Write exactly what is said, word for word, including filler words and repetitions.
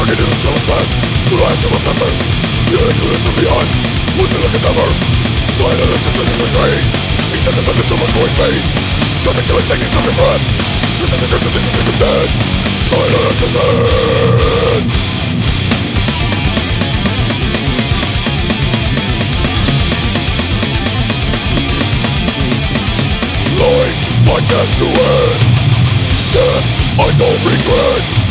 Working in the chillest past, the lives of a faster. The ignorance of the eye, losing like a never. Sign of the system is betrayed. Each independent of a voice made. Got the killing taking something breath. This is the curse of the kingdom dead. Sign of the system. Life, my test to end. Death, I don't regret.